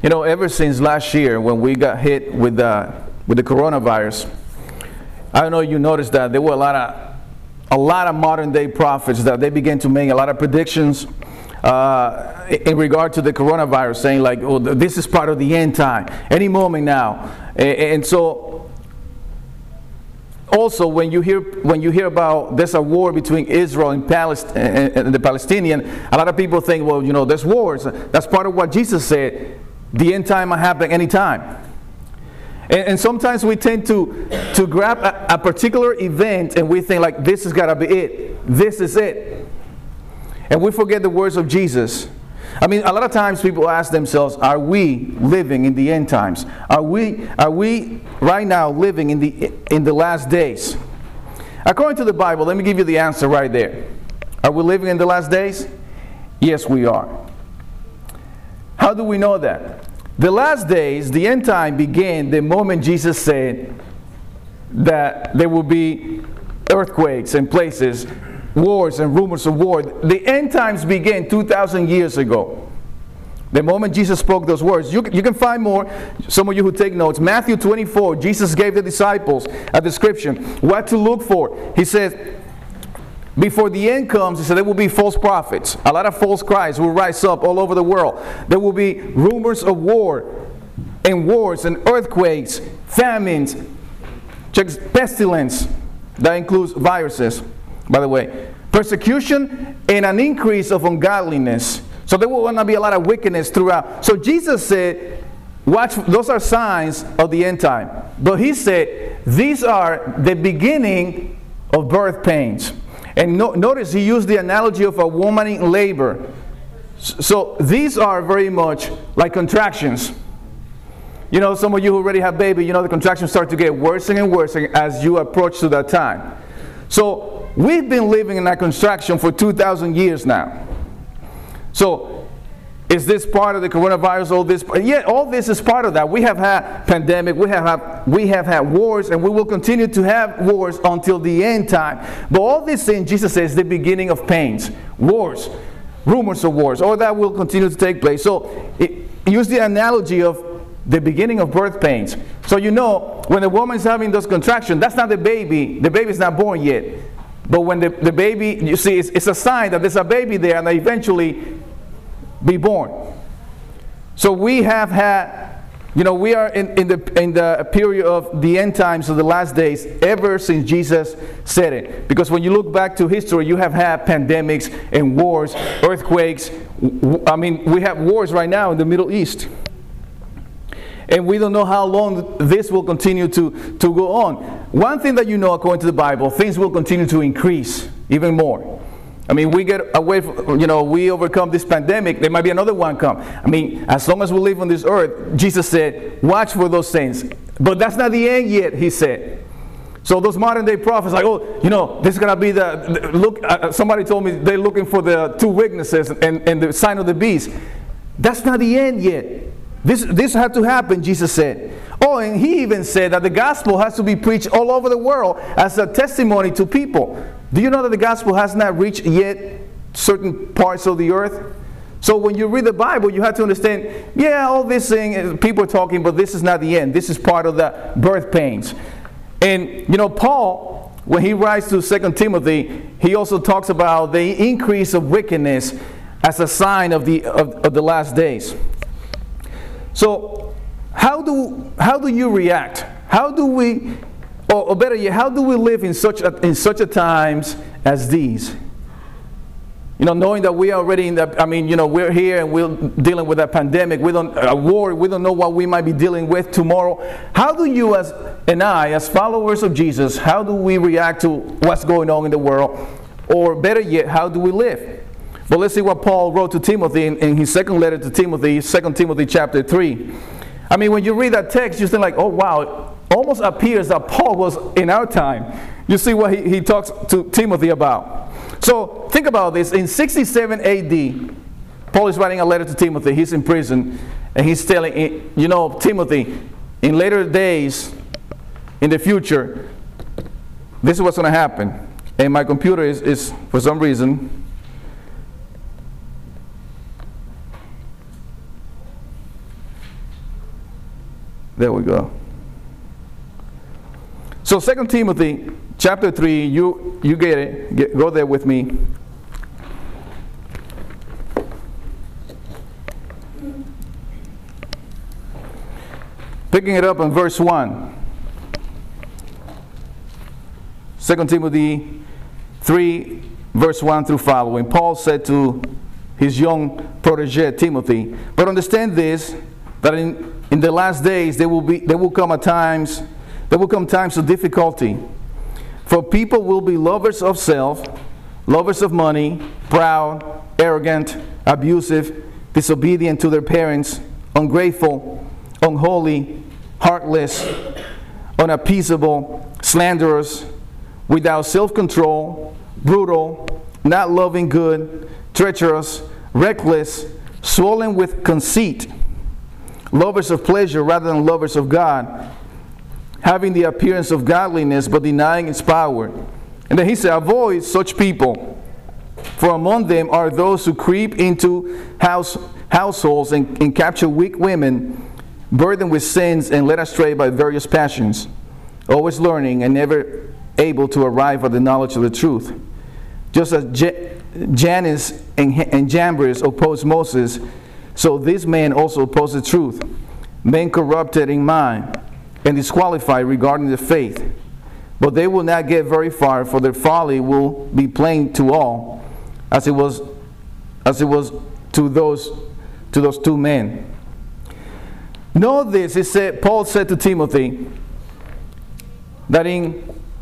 Ever since last year when we got hit with the coronavirus, I don't know if you noticed that there were a lot of modern day prophets that they began to make a lot of predictions in regard to the coronavirus, saying like, oh, this is part of the end time, any moment now. And so also when you hear about there's a war between Israel and the Palestinian, a lot of people think, well, there's wars. That's part of what Jesus said. The end time might happen anytime. And sometimes we tend to grab a particular event and we think like, this has got to be it. This is it. And we forget the words of Jesus. A lot of times people ask themselves, are we living in the end times? Are we right now living in the last days? According to the Bible, let me give you the answer right there. Are we living in the last days? Yes, we are. How do we know that? The last days, the end time began the moment Jesus said that there will be earthquakes in places, wars and rumors of war. The end times began 2,000 years ago. The moment Jesus spoke those words. You can find more, some of you who take notes. Matthew 24, Jesus gave the disciples a description, what to look for. He says, before the end comes, he said, there will be false prophets. A lot of false Christs will rise up all over the world. There will be rumors of war and wars and earthquakes, famines, pestilence. That includes viruses, by the way. Persecution and an increase of ungodliness. So there will want to be a lot of wickedness throughout. So Jesus said, watch, those are signs of the end time. But he said, these are the beginning of birth pains. And notice he used the analogy of a woman in labor. So these are very much like contractions. Some of you who already have baby, the contractions start to get worse and worse as you approach to that time. So we've been living in that contraction for 2,000 years now. So is this part of the coronavirus? All this? Yeah, all this is part of that. We have had pandemic, we have had wars, and we will continue to have wars until the end time. But all these things, Jesus says, the beginning of pains, wars, rumors of wars, all that will continue to take place. So use the analogy of the beginning of birth pains. So when the woman's having those contractions, that's not the baby. The baby's not born yet. But when the baby, you see, it's a sign that there's a baby there and they eventually be born. So we have had, we are in the period of the end times of the last days ever since Jesus said it. Because when you look back to history, you have had pandemics and wars, earthquakes. We have wars right now in the Middle East. And we don't know how long this will continue to go on. One thing that according to the Bible, things will continue to increase even more. We get away from, we overcome this pandemic, there might be another one come. As long as we live on this earth, Jesus said, watch for those things. But that's not the end yet, he said. So those modern day prophets, like, this is going to be look, somebody told me they're looking for the two witnesses and the sign of the beast. That's not the end yet. This had to happen, Jesus said. Oh, and he even said that the gospel has to be preached all over the world as a testimony to people. Do you know that the gospel has not reached yet certain parts of the earth? So when you read the Bible, you have to understand, all this thing, people are talking, but this is not the end. This is part of the birth pains. And, Paul, when he writes to 2 Timothy, he also talks about the increase of wickedness as a sign of the last days. So, how do you react? How do we, or better yet, how do we live in such a times as these? Knowing that we are already in the, we're here and we're dealing with a pandemic, a war, we don't know what we might be dealing with tomorrow. How do you as followers of Jesus, how do we react to what's going on in the world? Or better yet, how do we live? But let's see what Paul wrote to Timothy in his second letter to Timothy, 2 Timothy chapter 3. When you read that text, you think like, oh wow, it almost appears that Paul was in our time. You see what he talks to Timothy about. So think about this. In 67 AD, Paul is writing a letter to Timothy. He's in prison, and he's telling, Timothy, in later days, in the future, this is what's going to happen. And my computer is for some reason, There we go. So 2 Timothy chapter 3, you get it. Go there with me. Picking it up in verse 1. 2 Timothy 3, verse 1 through following. Paul said to his young protege Timothy, "But understand this, that in the last days there will come times of difficulty. For people will be lovers of self, lovers of money, proud, arrogant, abusive, disobedient to their parents, ungrateful, unholy, heartless, unappeasable, slanderers, without self-control, brutal, not loving good, treacherous, reckless, swollen with conceit, lovers of pleasure rather than lovers of God, having the appearance of godliness but denying its power." And then he said, "Avoid such people, for among them are those who creep into households and capture weak women, burdened with sins and led astray by various passions, always learning and never able to arrive at the knowledge of the truth. Just as Jannes and Jambres opposed Moses, so these men also oppose the truth, men corrupted in mind and disqualified regarding the faith. But they will not get very far, for their folly will be plain to all, as it was to those two men. Know this, Paul said to Timothy, that in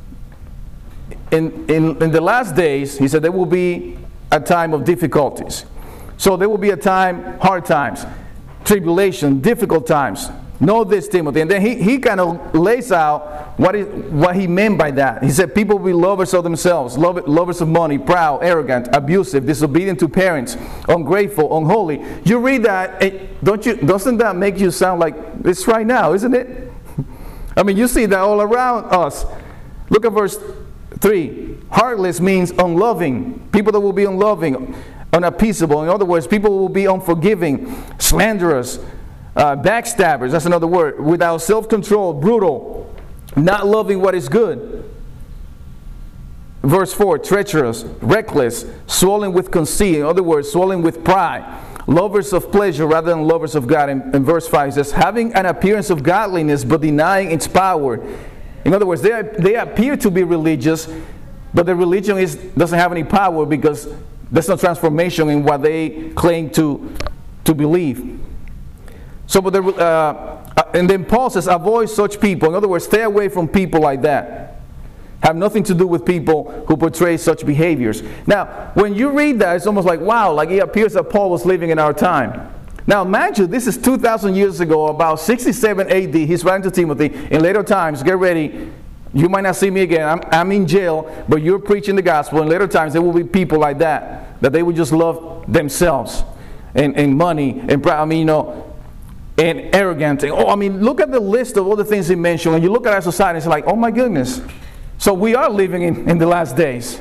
the last days, he said, there will be a time of difficulties. So there will be a time, hard times, tribulation, difficult times. Know this, Timothy. And then he kind of lays out what he meant by that. He said people will be lovers of themselves, lovers of money, proud, arrogant, abusive, disobedient to parents, ungrateful, unholy. You read that, doesn't that make you sound like this right now, isn't it? I mean, you see that all around us. Look at verse 3. Heartless means unloving. People that will be unloving, unappeasable. In other words, people will be unforgiving, slanderous, backstabbers, that's another word, without self-control, brutal, not loving what is good. Verse 4, treacherous, reckless, swollen with conceit, in other words, swollen with pride, lovers of pleasure rather than lovers of God. In verse 5 it says, having an appearance of godliness but denying its power. In other words, they appear to be religious, but the religion doesn't have any power because there's no transformation in what they claim to believe. So, and then Paul says, avoid such people. In other words, stay away from people like that. Have nothing to do with people who portray such behaviors. Now, when you read that, it's almost like, wow, like it appears that Paul was living in our time. Now, imagine, this is 2,000 years ago, about 67 AD. He's writing to Timothy. In later times, get ready. You might not see me again. I'm in jail, but you're preaching the gospel. In later times, there will be people like that they would just love themselves and money and pride. I mean, you know, and arrogant. Look at the list of all the things he mentioned. When you look at our society, it's like, oh my goodness. So we are living in the last days.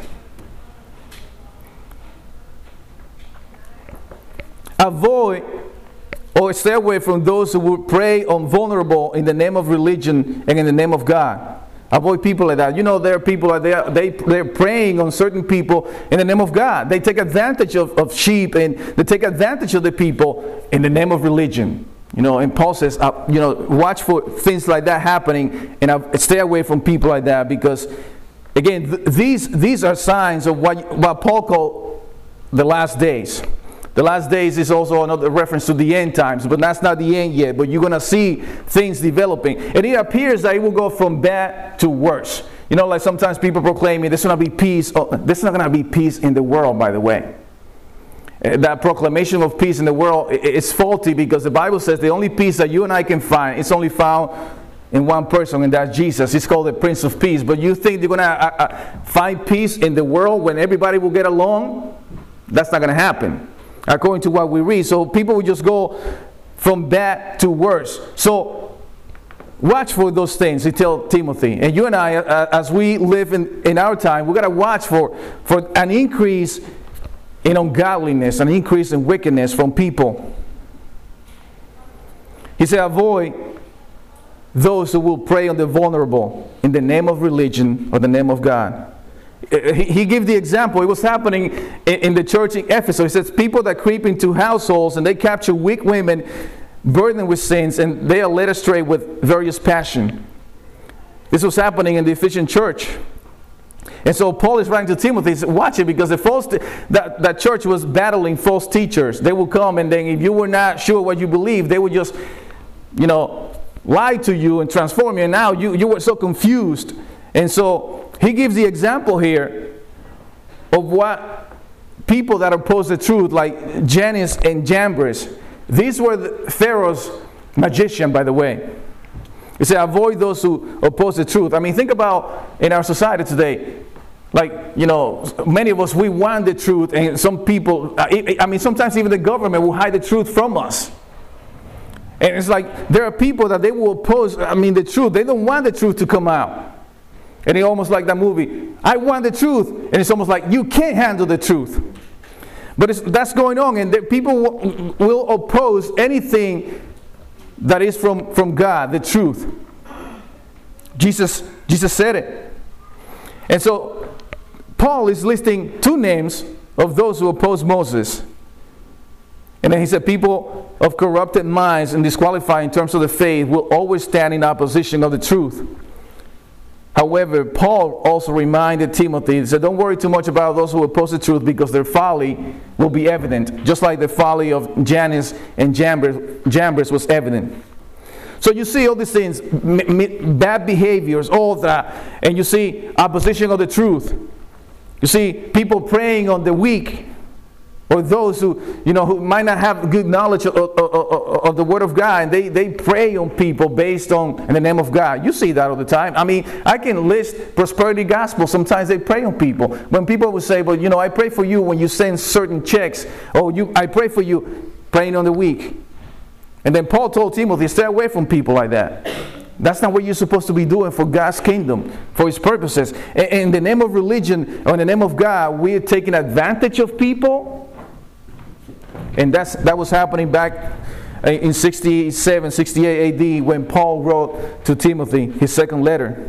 Avoid or stay away from those who would prey on vulnerable in the name of religion and in the name of God. Avoid people like that. You know, there are people like they're preying on certain people in the name of God. They take advantage of sheep, and they take advantage of the people in the name of religion. You know, and Paul says, watch for things like that happening, and stay away from people like that, because, again, these are signs of what Paul called the last days. The last days is also another reference to the end times, but that's not the end yet. But you're going to see things developing, and it appears that it will go from bad to worse. You know, like sometimes people proclaiming there's going to be peace. Oh, there's not going to be peace in the world, by the way. That proclamation of peace in the world is faulty, because the Bible says the only peace that you and I can find is only found in one person, and that's Jesus. He's called the Prince of Peace. But you think you're going to find peace in the world when everybody will get along? That's not going to happen, according to what we read. So people will just go from bad to worse. So watch for those things, he tells Timothy. And you and I, as we live in our time, we've got to watch for an increase in ungodliness, an increase in wickedness from people. He said, avoid those who will prey on the vulnerable in the name of religion or the name of God. He gave the example. It was happening in the church in Ephesus. He says people that creep into households and they capture weak women burdened with sins, and they are led astray with various passion. This was happening in the Ephesian church. And so Paul is writing to Timothy, he said, watch it, because that church was battling false teachers. They will come, and then if you were not sure what you believed, they would just, lie to you and transform you. And now you were so confused. And so he gives the example here of what people that oppose the truth, like Jannes and Jambres. These were Pharaoh's magician, by the way. He said, avoid those who oppose the truth. I mean, think about in our society today. Like, many of us, we want the truth, and some people, sometimes even the government will hide the truth from us. And it's like, there are people that they will oppose, the truth. They don't want the truth to come out. And it's almost like that movie, I want the truth. And it's almost like, you can't handle the truth. But that's going on, and people will oppose anything that is from God, the truth. Jesus said it. And so Paul is listing two names of those who oppose Moses. And then he said people of corrupted minds and disqualified in terms of the faith will always stand in opposition of the truth. However, Paul also reminded Timothy, he said, don't worry too much about those who oppose the truth, because their folly will be evident, just like the folly of Jannes and Jambres was evident. So you see all these things, bad behaviors, all that, and you see opposition of the truth. You see people preying on the weak, or those who might not have good knowledge of the Word of God, and they prey on people based on in the name of God. You see that all the time. I can list prosperity gospel. Sometimes they prey on people. When people will say, "But I pray for you when you send certain checks," or I pray for you, praying on the weak. And then Paul told Timothy, stay away from people like that. That's not what you're supposed to be doing for God's kingdom, for His purposes. In the name of religion, or in the name of God, we're taking advantage of people. And that was happening back in 67, 68 AD when Paul wrote to Timothy his second letter.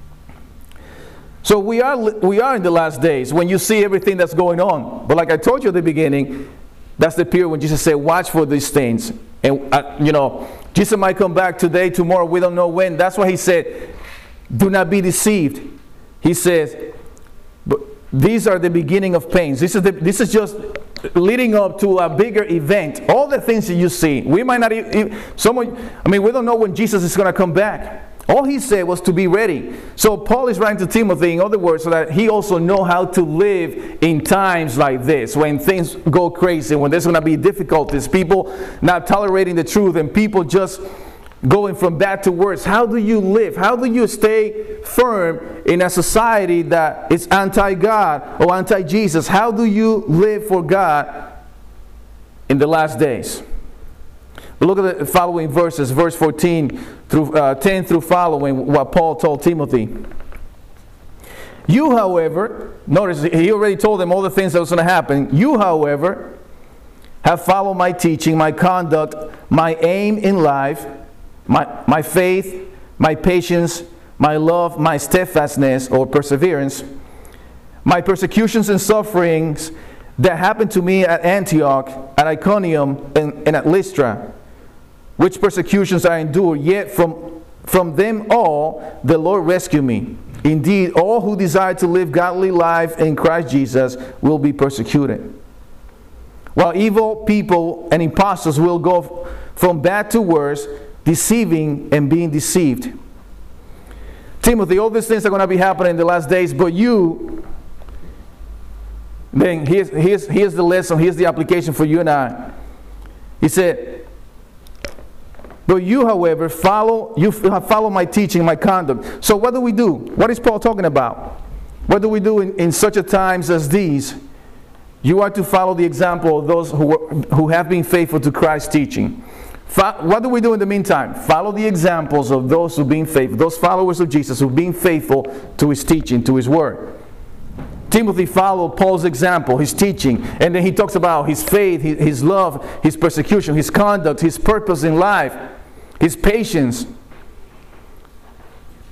So we are in the last days when you see everything that's going on. But like I told you at the beginning, that's the period when Jesus said, watch for these things. And, Jesus might come back today, tomorrow, we don't know when. That's why He said, do not be deceived. He says, but these are the beginning of pains. This is just leading up to a bigger event. All the things that you see, we might not even, we don't know when Jesus is going to come back. All He said was to be ready. So Paul is writing to Timothy, in other words, so that he also know how to live in times like this, when things go crazy, when there's going to be difficulties, people not tolerating the truth, and people just going from bad to worse. How do you live? How do you stay firm in a society that is anti-God or anti-Jesus? How do you live for God in the last days? Look at the following verses, verse 14 through 10 through following, what Paul told Timothy. You, however, notice he already told them all the things that was going to happen. You, however, have followed my teaching, my conduct, my aim in life, my faith, my patience, my love, my steadfastness or perseverance, my persecutions and sufferings that happened to me at Antioch, at Iconium, and at Lystra, which persecutions I endured, yet from them all the Lord rescued me. Indeed, all who desire to live godly life in Christ Jesus will be persecuted. While evil people and impostors will go from bad to worse, deceiving and being deceived. Timothy, all these things are going to be happening in the last days, but you, then here's the lesson, here's the application for you and I. He said, but you, however, have followed my teaching, my conduct. So what do we do? What is Paul talking about? What do we do in such a times as these? You are to follow the example of those who have been faithful to Christ's teaching. What do we do in the meantime? Follow the examples of those who've been faithful, those followers of Jesus who've been faithful to His teaching, to His word. Timothy followed Paul's example, his teaching, and then he talks about his faith, his love, his persecution, his conduct, his purpose in life, his patience.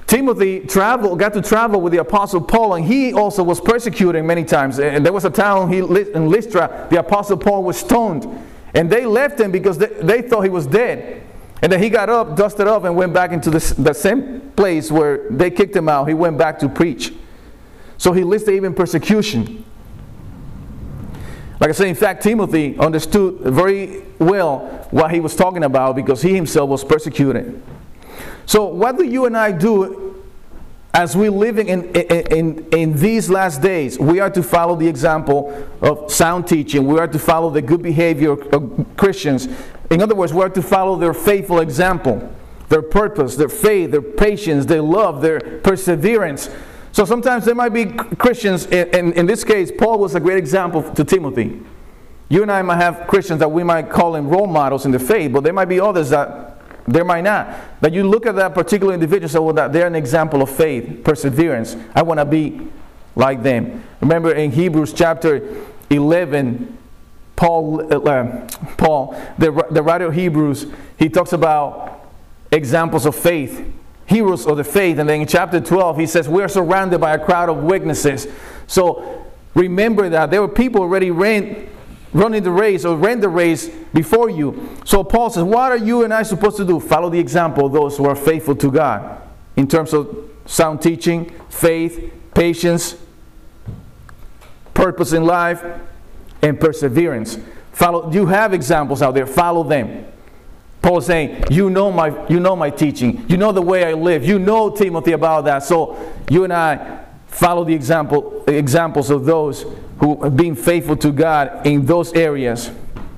Timothy got to travel with the Apostle Paul, and he also was persecuted many times. And there was a town in Lystra, the Apostle Paul was stoned. And they left him because they thought he was dead. And then he got up, dusted up, and went back into the same place where they kicked him out. He went back to preach. So he listed even persecution. Like I said, in fact, Timothy understood very well what he was talking about because he himself was persecuted. So what do you and I do as we're living in these last days? We are to follow the example of sound teaching. We are to follow the good behavior of Christians. In other words, we are to follow their faithful example, their purpose, their faith, their patience, their love, their perseverance. So sometimes there might be Christians, in this case, Paul was a great example to Timothy. You and I might have Christians that we might call them role models in the faith, but there might be others that there might not. That you look at that particular individual and say, well, that they're an example of faith, perseverance. I want to be like them. Remember in Hebrews chapter 11, Paul, the writer of Hebrews, he talks about examples of faith, heroes of the faith. And then in chapter 12, he says, we are surrounded by a crowd of witnesses. So remember that there were people already running the race or ran the race before you. So Paul says, what are you and I supposed to do? Follow the example of those who are faithful to God in terms of sound teaching, faith, patience, purpose in life, and perseverance. You have examples out there. Follow them. Paul is saying, you know my teaching. You know the way I live. You know, Timothy, about that. So you and I follow the examples of those who are being faithful to God in those areas.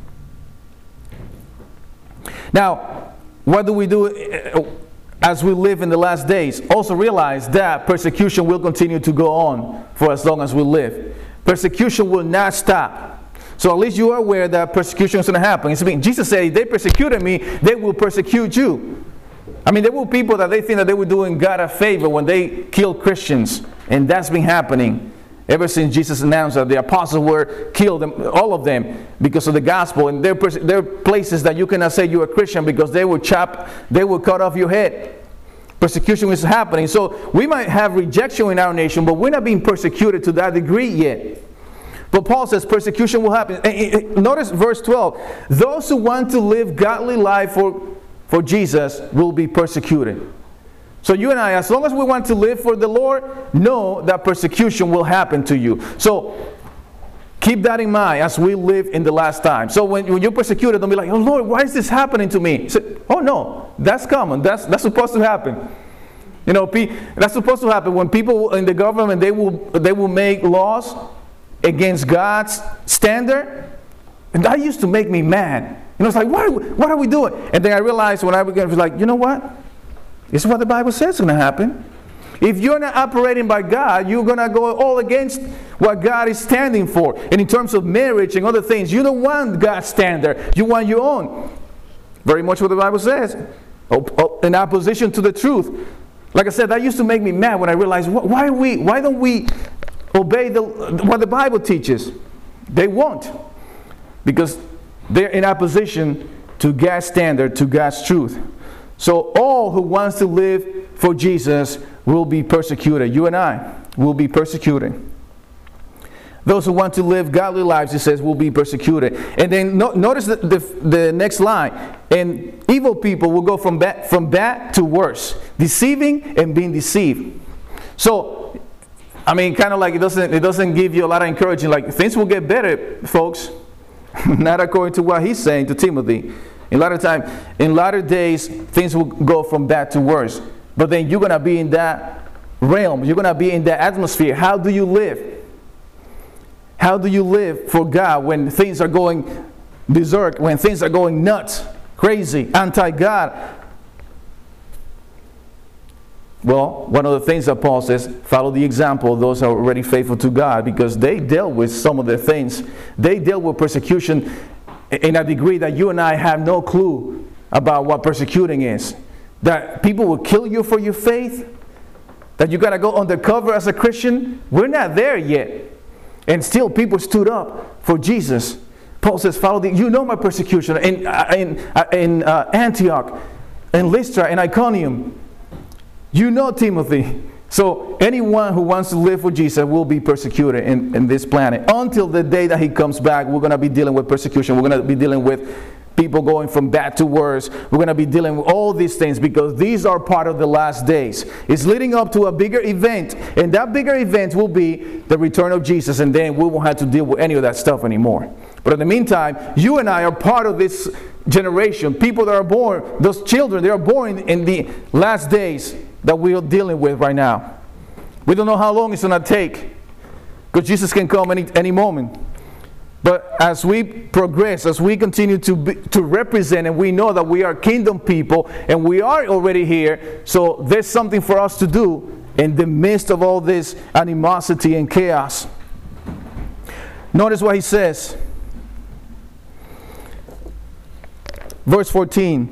Now, what do we do as we live in the last days? Also realize that persecution will continue to go on for as long as we live. Persecution will not stop. So at least you are aware that persecution is going to happen. Jesus said, if they persecuted me, they will persecute you. I mean, there were people that they think that they were doing God a favor when they killed Christians. And that's been happening ever since Jesus announced that the apostles were killed, all of them, because of the gospel. And there are places that you cannot say you're a Christian because they will cut off your head. Persecution is happening. So we might have rejection in our nation, but we're not being persecuted to that degree yet. But Paul says persecution will happen. Notice verse 12. Those who want to live godly life for Jesus will be persecuted. So you and I, as long as we want to live for the Lord, know that persecution will happen to you. So keep that in mind as we live in the last time. So when you're persecuted, don't be like, oh Lord, why is this happening to me? Say, oh no, that's common. That's supposed to happen. You know, that's supposed to happen when people in the government, they will make laws against God's standard. And that used to make me mad. You know, it's like, what are we doing? And then I realized when I began, like, you know what? This is what the Bible says is going to happen. If you're not operating by God, you're going to go all against what God is standing for. And in terms of marriage and other things, you don't want God's standard. You want your own. Very much what the Bible says. In opposition to the truth. Like I said, that used to make me mad when I realized, why don't we obey what the Bible teaches? They won't. Because they're in opposition to God's standard, to God's truth. So all who wants to live for Jesus will be persecuted. You and I will be persecuted. Those who want to live godly lives, it says, will be persecuted. And then notice the next line. And evil people will go from bad to worse, deceiving and being deceived. So, I mean, kind of like it doesn't give you a lot of encouraging. Like, things will get better, folks. Not according to what he's saying to Timothy. In latter days, things will go from bad to worse. But then you're going to be in that realm. You're going to be in that atmosphere. How do you live? How do you live for God when things are going berserk, when things are going nuts, crazy, anti-God? Well, one of the things that Paul says, follow the example of those who are already faithful to God, because they dealt with some of the things. They dealt with persecution in a degree that you and I have no clue about what persecuting is. That people will kill you for your faith. That you got to go undercover as a Christian. We're not there yet. And still people stood up for Jesus. Paul says, you know my persecution in Antioch, in Lystra, in Iconium. You know, Timothy. So anyone who wants to live for Jesus will be persecuted in this planet. Until the day that he comes back, we're going to be dealing with persecution. We're going to be dealing with people going from bad to worse. We're going to be dealing with all these things because these are part of the last days. It's leading up to a bigger event. And that bigger event will be the return of Jesus. And then we won't have to deal with any of that stuff anymore. But in the meantime, you and I are part of this generation. People that are born, those children, they are born in the last days that we are dealing with right now. We don't know how long it's going to take because Jesus can come any moment. But as we progress, as we continue to represent, and we know that we are kingdom people and we are already here, so there's something for us to do in the midst of all this animosity and chaos. Notice what he says. Verse 14.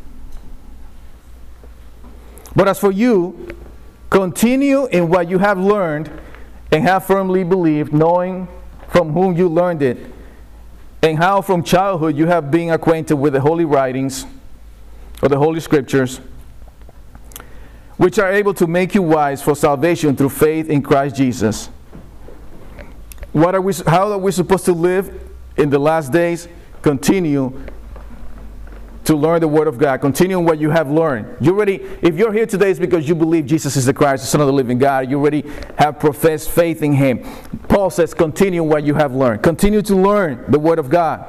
But as for you, continue in what you have learned and have firmly believed, knowing from whom you learned it, and how from childhood you have been acquainted with the holy writings, or the holy scriptures, which are able to make you wise for salvation through faith in Christ Jesus. How are we supposed to live in the last days? Continue to learn the Word of God. Continue what you have learned. If you're here today, it's because you believe Jesus is the Christ, the Son of the living God. You already have professed faith in Him. Paul says, continue what you have learned. Continue to learn the Word of God.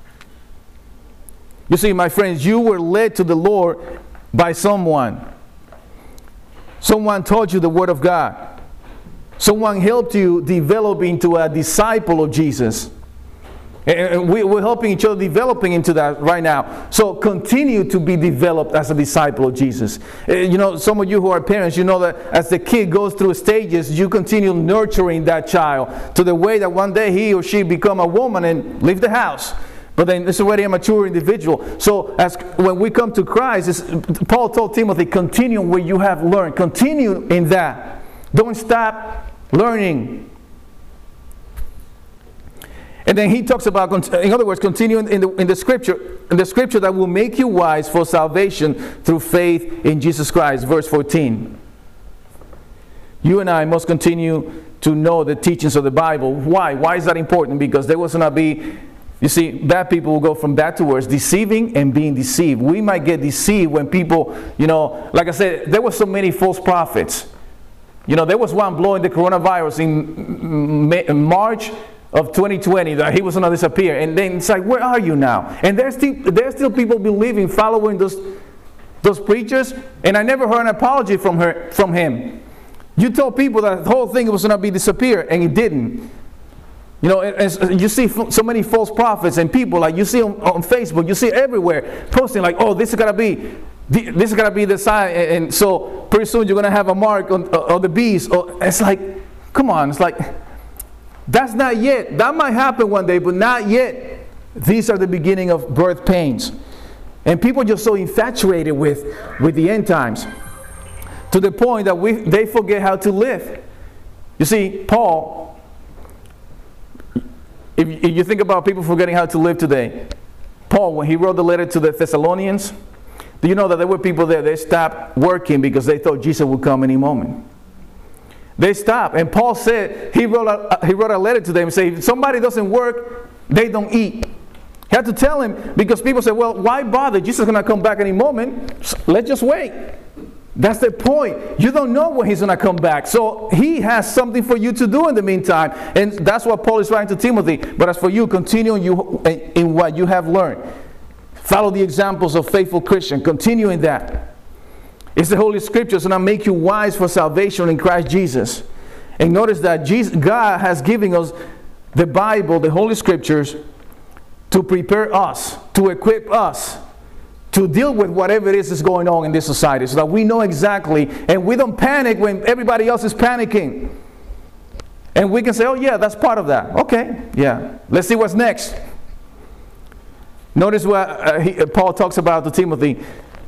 You see, my friends, you were led to the Lord by someone. Someone taught you the Word of God. Someone helped you develop into a disciple of Jesus. And we're helping each other developing into that right now. So continue to be developed as a disciple of Jesus. You know, some of you who are parents, you know that as the kid goes through stages, you continue nurturing that child to the way that one day he or she become a woman and leave the house. But then it's already a mature individual. So when we come to Christ, Paul told Timothy, continue where you have learned. Continue in that. Don't stop learning. And then he talks about, in other words, continuing in the scripture that will make you wise for salvation through faith in Jesus Christ. Verse 14. You and I must continue to know the teachings of the Bible. Why? Why is that important? Because there was going to be, you see, bad people will go from bad to worse, deceiving and being deceived. We might get deceived when people, you know, like I said, there were so many false prophets. You know, there was one blowing the coronavirus in March of 2020 that he was going to disappear, and then it's like, where are you now? And there's still people believing, following those preachers, and I never heard an apology from him. You told people that the whole thing was going to be disappear, and it didn't. You know, and you see so many false prophets and people, like you see on Facebook, you see everywhere posting like, oh, this is going to be the sign, and so pretty soon you're going to have a mark on the beast. It's like, come on, it's like, that's not yet. That might happen one day, but not yet. These are the beginning of birth pains. And people are just so infatuated with the end times to the point that they forget how to live. You see, Paul, if you think about people forgetting how to live today, Paul, when he wrote the letter to the Thessalonians, do you know that there were people there, they stopped working because they thought Jesus would come any moment? They stopped. And Paul said, he wrote a letter to them and said, if somebody doesn't work, they don't eat. He had to tell him because people say, well, why bother? Jesus is going to come back any moment. Let's just wait. That's the point. You don't know when he's going to come back. So he has something for you to do in the meantime. And that's what Paul is writing to Timothy. But as for you, continue in what you have learned. Follow the examples of faithful Christians. Continue in that. It's the Holy Scriptures and I make you wise for salvation in Christ Jesus. And notice that God has given us the Bible, the Holy Scriptures, to prepare us, to equip us, to deal with whatever it is going on in this society, so that we know exactly, and we don't panic when everybody else is panicking. And we can say, oh yeah, that's part of that. Okay, yeah. Let's see what's next. Notice what Paul talks about to Timothy.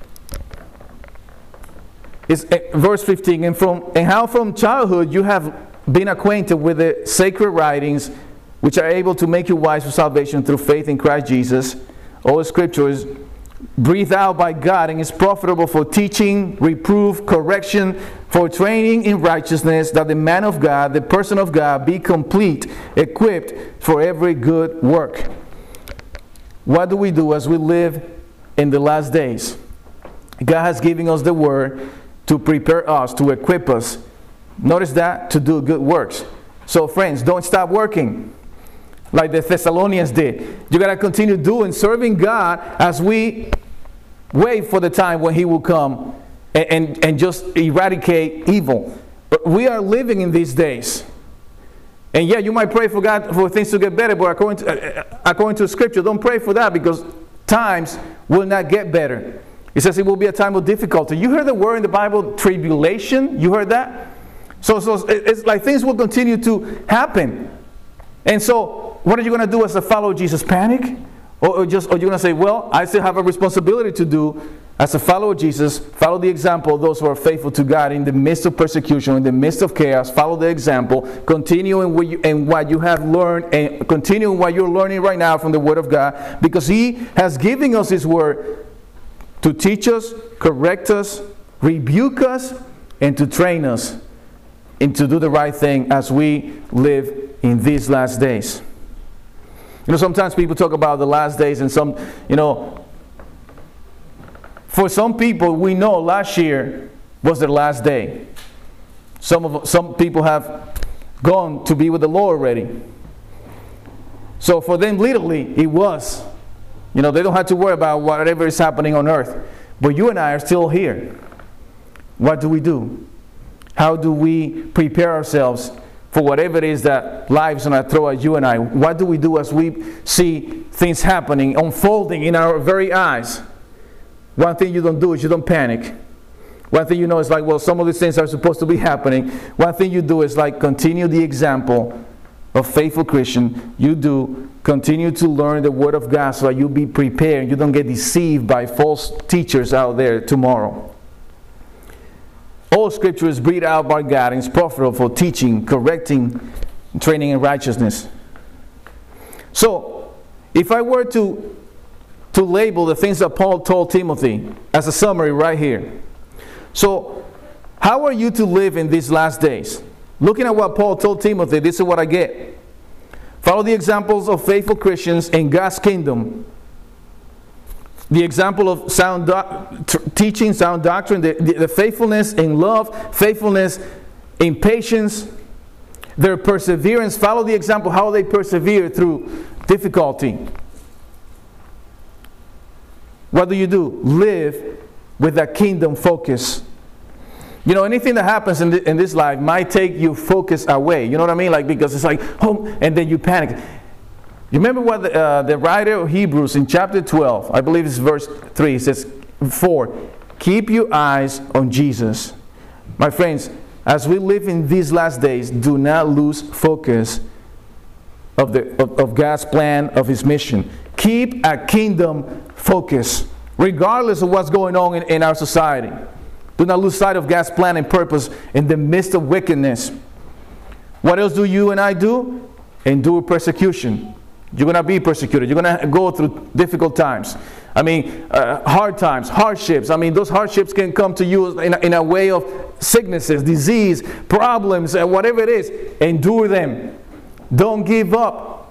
It's verse 15, and how from childhood you have been acquainted with the sacred writings, which are able to make you wise for salvation through faith in Christ Jesus. All the scriptures breathed out by God, and is profitable for teaching, reproof, correction, for training in righteousness, that the man of God, the person of God, be complete, equipped for every good work. What do we do as we live in the last days? God has given us the word to prepare us, to equip us. Notice that, to do good works. So friends, don't stop working like the Thessalonians did. You got to continue doing, serving God as we wait for the time when He will come and just eradicate evil. But we are living in these days. And yeah, you might pray for God for things to get better, but according to Scripture, don't pray for that, because times will not get better. It says it will be a time of difficulty. You heard the word in the Bible, tribulation? You heard that? So it's like things will continue to happen. And so what are you going to do as a follower of Jesus? Panic? Or you're going to say, well, I still have a responsibility to do as a follower of Jesus. Follow the example of those who are faithful to God in the midst of persecution, in the midst of chaos. Follow the example. Continue in what you have learned, and continue in what you're learning right now from the Word of God, because He has given us His Word to teach us, correct us, rebuke us, and to train us and to do the right thing as we live in these last days. You know, sometimes people talk about the last days, and for some people, we know last year was their last day. Some people have gone to be with the Lord already. So for them, literally, it was. They don't have to worry about whatever is happening on earth. But you and I are still here. What do we do? How do we prepare ourselves for whatever it is that life is going to throw at you and I? What do we do as we see things happening, unfolding in our very eyes? One thing you don't do is you don't panic. One thing you know is like, well, some of these things are supposed to be happening. One thing you do is like continue the example of faithful Christian. You do continue to learn the Word of God so that you be prepared. You don't get deceived by false teachers out there tomorrow. All Scripture is breathed out by God and is profitable for teaching, correcting, training in righteousness. So, if I were to label the things that Paul told Timothy as a summary right here. So, how are you to live in these last days? Looking at what Paul told Timothy, this is what I get. Follow the examples of faithful Christians in God's kingdom. The example of sound teaching, sound doctrine, the faithfulness in love, faithfulness in patience, their perseverance. Follow the example how they persevere through difficulty. What do? Live with a kingdom focus. Anything that happens in this life might take your focus away. You know what I mean? Like, because it's like, and then you panic. You remember what the writer of Hebrews in chapter 12, I believe it's verse 3, says, 4, keep your eyes on Jesus. My friends, as we live in these last days, do not lose focus of God's plan, of His mission. Keep a kingdom focus, regardless of what's going on in our society. Do not lose sight of God's plan and purpose in the midst of wickedness. What else do you and I do? Endure persecution. You're going to be persecuted. You're going to go through difficult times. Hard times, hardships. Those hardships can come to you in a way of sicknesses, disease, problems, and whatever it is. Endure them. Don't give up.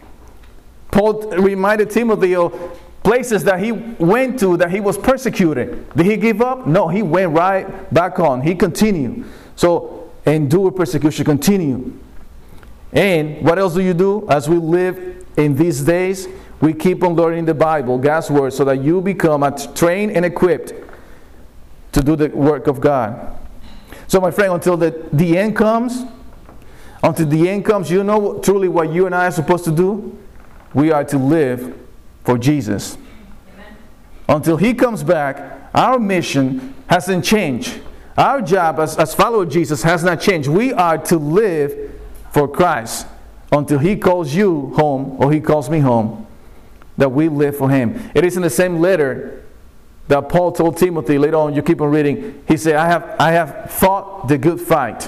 Paul reminded Timothy of places that he went to that he was persecuted. Did he give up? No, he went right back on. He continued. So endure persecution, continue. And what else do you do? As we live in these days, we keep on learning the Bible, God's Word, so that you become trained and equipped to do the work of God. So my friend, until the end comes, you know truly what you and I are supposed to do? We are to live for Jesus. Amen. Until He comes back, our mission hasn't changed. Our job as followers of Jesus has not changed. We are to live for Christ until He calls you home, or He calls me home, that we live for Him. It is in the same letter that Paul told Timothy. Later on, you keep on reading. He said, I have fought the good fight.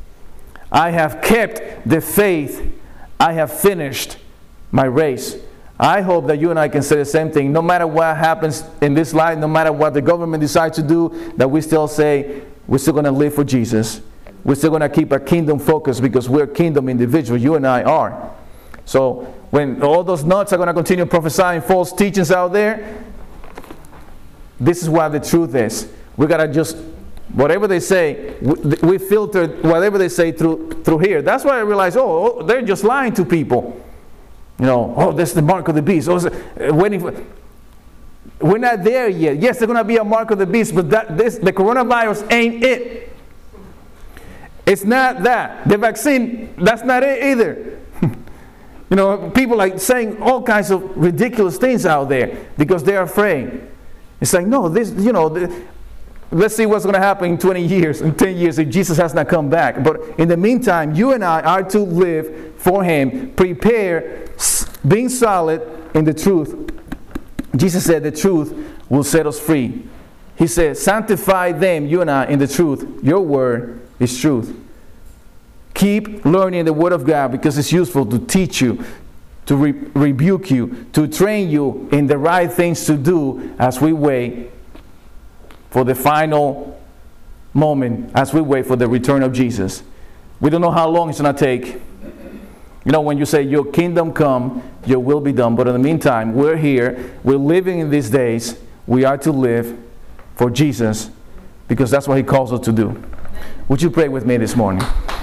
I have kept the faith. I have finished my race. I hope that you and I can say the same thing. No matter what happens in this life, no matter what the government decides to do, that we still say, we're still going to live for Jesus. We're still going to keep a kingdom focus because we're kingdom individuals. You and I are. So when all those nuts are going to continue prophesying false teachings out there, this is what the truth is. We got to just, whatever they say, we filter whatever they say through here. That's why I realized, they're just lying to people. You know, this is the mark of the beast. Waiting for. We're not there yet. Yes, there's going to be a mark of the beast, but the coronavirus ain't it. It's not that. The vaccine, that's not it either. You know, people like saying all kinds of ridiculous things out there because they're afraid. It's like, no, let's see what's going to happen in 20 years, in 10 years if Jesus has not come back. But in the meantime, you and I are to live for Him, prepare, being solid in the truth. Jesus said the truth will set us free. He said, sanctify them, you and I, in the truth. Your word is truth. Keep learning the Word of God because it's useful to teach you, to rebuke you, to train you in the right things to do as we wait for the final moment, as we wait for the return of Jesus. We don't know how long it's going to take. You know, when you say, your kingdom come, your will be done. But in the meantime, we're here. We're living in these days. We are to live for Jesus because that's what He calls us to do. Would you pray with me this morning?